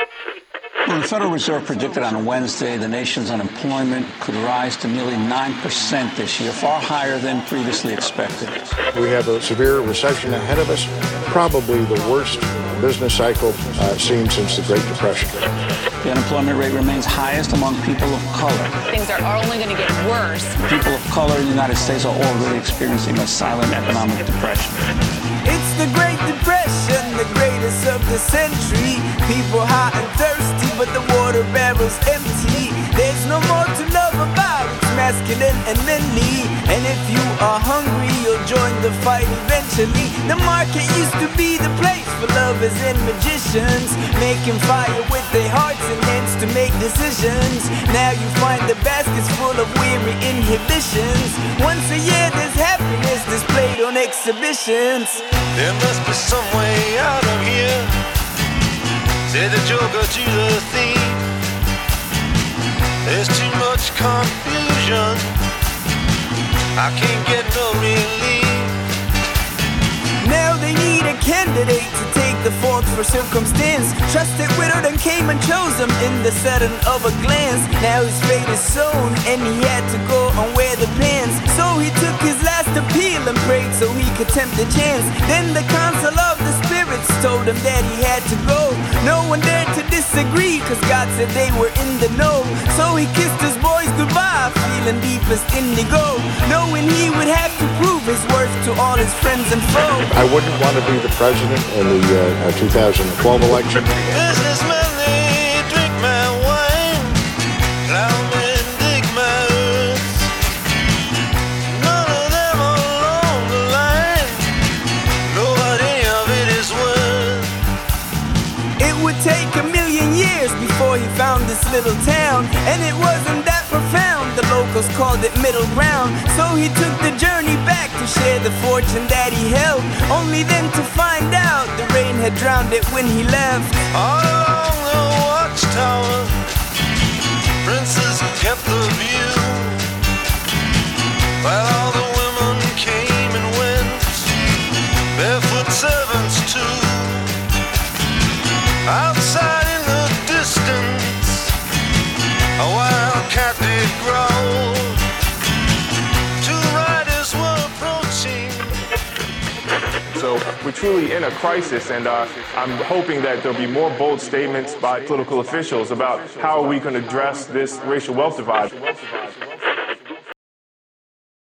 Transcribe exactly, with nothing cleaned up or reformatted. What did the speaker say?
Well, the Federal Reserve predicted on Wednesday the nation's unemployment could rise to nearly nine percent this year, far higher than previously expected. We have a severe recession ahead of us, probably the worst business cycle uh, seen since the Great Depression. The unemployment rate remains highest among people of color. Things are only going to get worse. People of color in the United States are already experiencing a silent economic depression. It's the Great Depression, the greatest of the century. People hot and thirsty, but the water barrel's empty. There's no more to love about, it's masculine and manly. And if you are hungry, you'll join the fight eventually. The market used to be the place for lovers and magicians, making fire with their hearts and hands to make decisions. Now you find the baskets full of weary inhibitions. Once a year there's happiness displayed on exhibitions. There must be some way out of here, said the joker to the thief. There's too much confusion, I can't get no relief. Now they need a candidate to take the fault for circumstance. Trusted widowed and came and chose him in the sudden of a glance. Now his fate is sown and he had to go and wear the pants. So he took his last appeal and prayed so he could tempt the chance. Then the council of the spirits told him that he had to go. No one dared to disagree, cause God said they were in the know. So he kissed his boys goodbye, feeling deepest indigo, knowing he would have to prove his worth to all his friends and foes. I wouldn't want to be the president in the uh, two thousand twelve election. Businessmen, they drink my wine, plowmen dig my earth. None of them along the line know what any of it is worth. It would take a million years before he found this little town, and it wasn't that profound. The locals called it middle ground. So he took the journey back to share the fortune that he held, only then to find out the rain had drowned it when he left. All along the watchtower, princes kept the view, while all the women came and went, barefoot servants too. Outside in the distance, a wild cat did growl. Two riders were approaching. So we're truly in a crisis, and uh, I'm hoping that there'll be more bold statements by political officials about how we can address this racial wealth divide.